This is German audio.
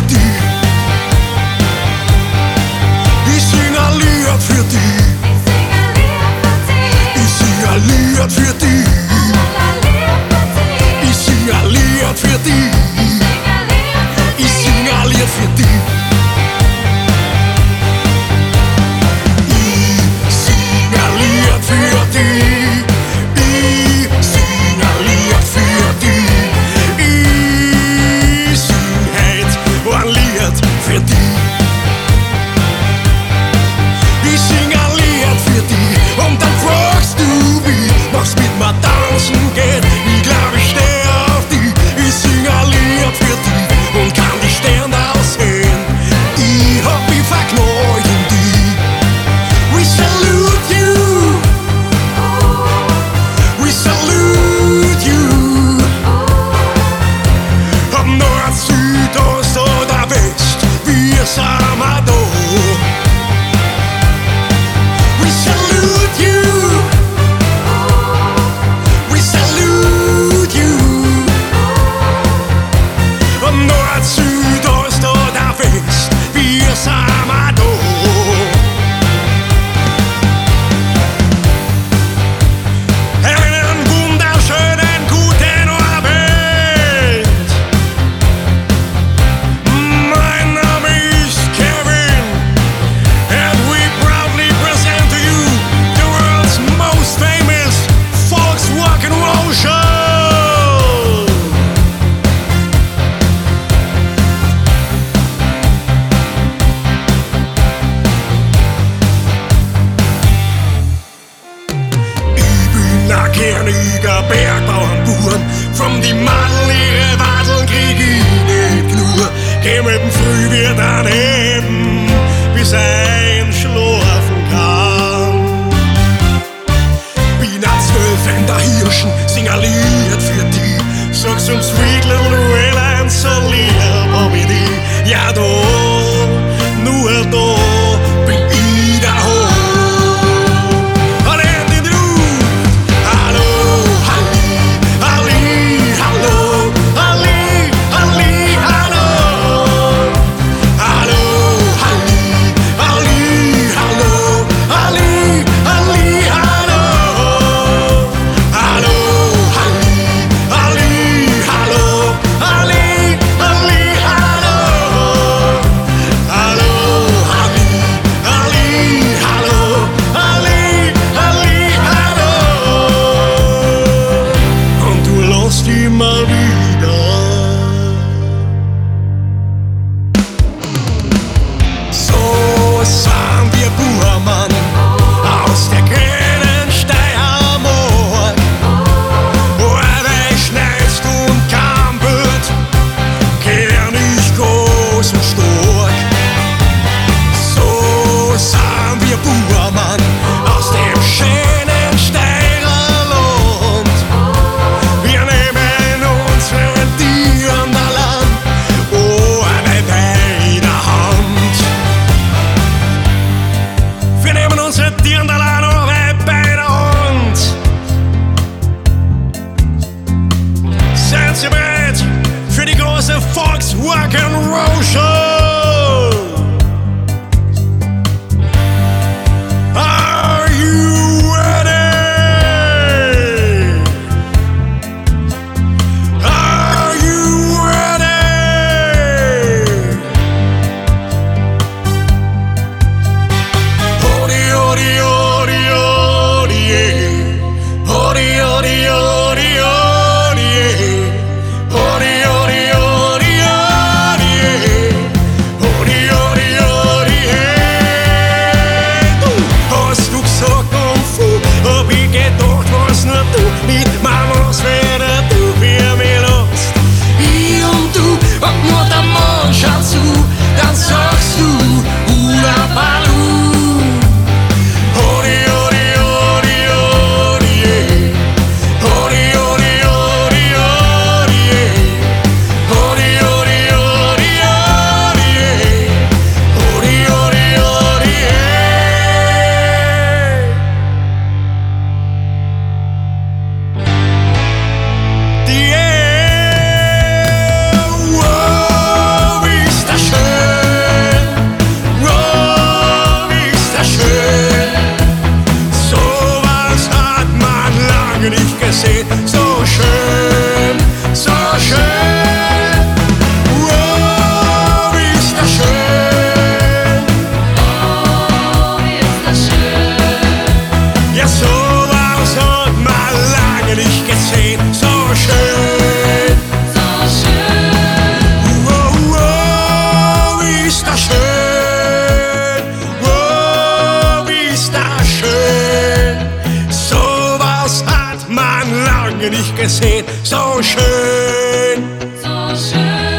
dich. Ich sing ein Lied für dich. Ich sing ein Lied für dich. Ich sing ein Lied für dich. Ich sing ein Lied für dich. Kerniger Bergbauernburen, from die Madel ihre Wadeln krieg ich nicht nur. Geh mit dem Frühwirt daneben, bis ein schlafen kann. Bin ein 12 in der Hirschen, sing ein Lied für dich. Sag's um Sweet Little Wayland, so lieb hab ich dich. Ja da, nur da bin ich daheim. Ali, gesehen. So schön, so schön, oh, oh, wie ist das schön, oh, wie ist das schön. Sowas hat man lange nicht gesehen. So schön, so schön.